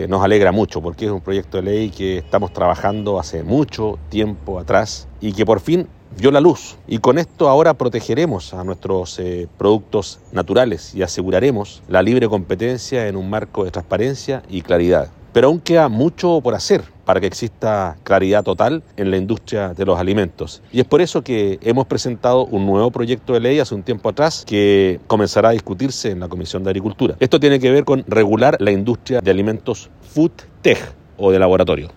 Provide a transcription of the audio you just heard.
Nos alegra mucho porque es un proyecto de ley que estamos trabajando hace mucho tiempo atrás y que por fin vio la luz. Y con esto ahora protegeremos a nuestros productos naturales y aseguraremos la libre competencia en un marco de transparencia y claridad. Pero aún queda mucho por hacer para que exista claridad total en la industria de los alimentos. Y es por eso que hemos presentado un nuevo proyecto de ley hace un tiempo atrás que comenzará a discutirse en la Comisión de Agricultura. Esto tiene que ver con regular la industria de alimentos food tech o de laboratorio.